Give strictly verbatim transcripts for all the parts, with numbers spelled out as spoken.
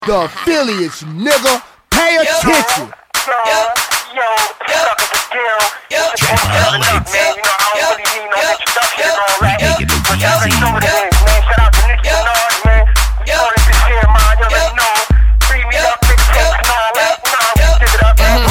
The affiliates, nigga, pay attention. Yo, yo, suck at the deal. Check my man. You know, I don't really need no introduction and all that. But y'all already know what it is, man. Shout out to Nicki Minaj, man. You know this is here, man. You already know. Free me up, big tapes and all that. You know, give it up, man.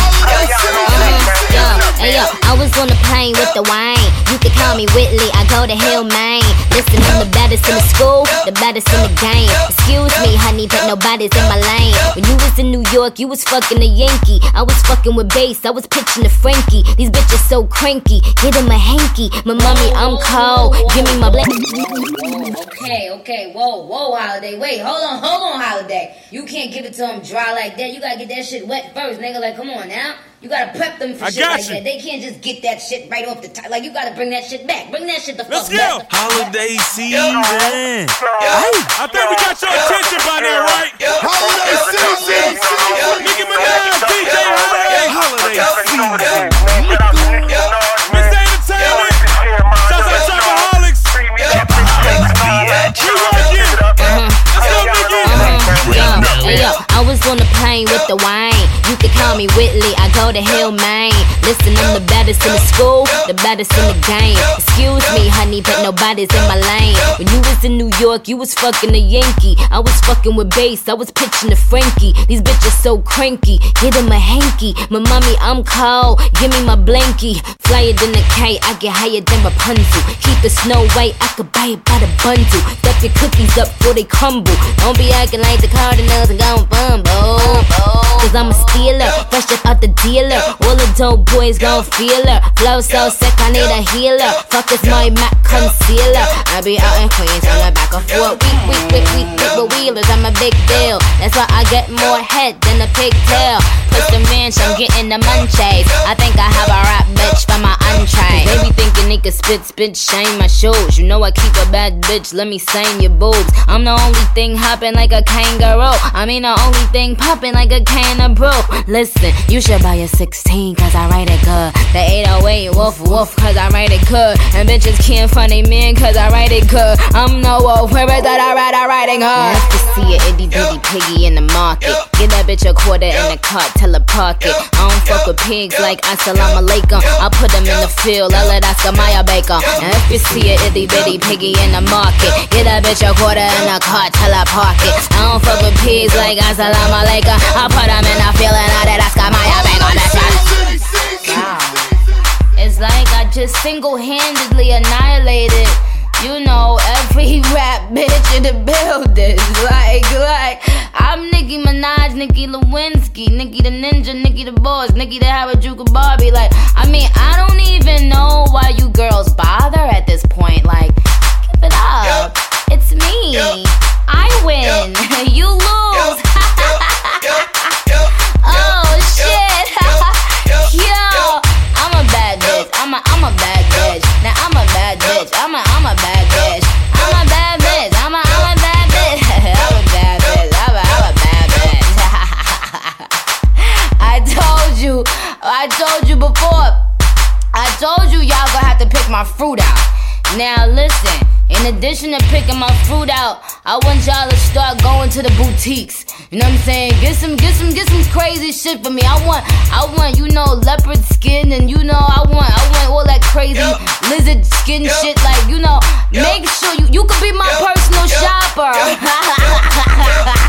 Hey yo, I was on the plane with the wine. You could call me Whitley, I go to Hill, Maine. Listen, I'm the baddest in the school, the baddest in the game. Excuse me, honey, but nobody's in my lane. When you was in New York, you was fucking a Yankee. I was fucking with bass, I was pitching to Frankie. These bitches so cranky, get him a hanky. My mommy, I'm cold, give me my black. Okay, okay, whoa, whoa, Holiday. Wait, hold on, hold on, Holiday. You can't give it to them dry like that. You gotta get that shit wet first, nigga. Like, come on now. You gotta prep them for I shit like you. that. They can't just get that shit right off the top. Like, you gotta bring that shit back. Bring that shit the Let's fuck go. back. Holiday season. Hey, I think we got your attention by now, right? Holiday season. Nicki Minaj, D J Holiday. Holiday season. Miss Entertainment. Shouts out Shopaholics. We working. Let's go, Nicki. Yo, hey yo, I was on the plane with the wine. You could call me Whitley, I go to Hill, Maine. Listen, I'm the baddest in the school, the baddest in the game. Excuse me, honey, but nobody's in my lane. When you was in New York, you was fucking a Yankee. I was fucking with bass, I was pitching to Frankie. These bitches so cranky, get him a hanky. My mommy, I'm cold, give me my blankie. Flyer than a kite, I get higher than Rapunzel. Keep the snow white, I could buy it by the bundle. Stuff your cookies up before they crumble. Don't be acting like the Cardinals and gon' fumble. Cause I'm a stealer, fresh up out the dealer. All the dope boys gon' feel her. Flow so sick, I need a healer. Fuck is my Mac concealer. I be out in Queens on the back of four. Week, week, week, week, week with wheelers, I'm a big deal. That's why I get more head than a pigtail. Put the ranch, I'm getting the munchies. I think I have a rap bitch for my entree. They be thinking they could spit, spit, shame my shoes. You know I keep a bad bitch, let me sign your boobs. I'm the only thing hopping like a kangaroo. I mean the only thing popping like a can of brew. Listen, you should buy a sixteen cause I write it good. The eight oh eight woof woof cause I write it good. And bitches can't find a man cause I write it good. I'm no wolf, where is that I write, I write it good. Nice to see a itty bitty piggy in the market. Give that bitch a quarter in the cart, tell her park it. I don't fuck with pigs like assalamu alaikum. I put them in the field, I let Oscar Mayer Baker. And if you see a itty bitty piggy in the market, give that bitch a quarter in the cart, tell her park it. I don't fuck with pigs like assalamu alaikum. I put them in the field and I let Oscar Mayer Baker. That's right. Wow. It's like I just single-handedly annihilated, you know, every rap bitch in the building. Like, like, I'm Nicki Minaj, Nicki Lewinsky, Nicki the Ninja, Nicki the Boss, Nicki the Harajuku Barbie. Like, I mean, I don't even know why you girls bother at this point. Like, give it up. It's me. I win. You lose. Oh, shit. Yo, I'm a bad bitch. I'm a, I'm a bad bitch. Now I'm a bad bitch. I'm a, I'm a bad bitch. I'm a bad bitch. I'm a, I'm a bad bitch. I'm a bad bitch. I'm a, I'm a bad bitch. I told you. I told you before. I told you y'all gonna have to pick my fruit out. Now listen. In addition to picking my fruit out, I want y'all to start going to the boutiques. You know what I'm saying? Get some, get some, get some crazy shit for me. I want, I want, you know, leopard skin, and you know, I want, I want all that crazy lizard skin shit. Like, you know, make sure you, you could be my personal shopper.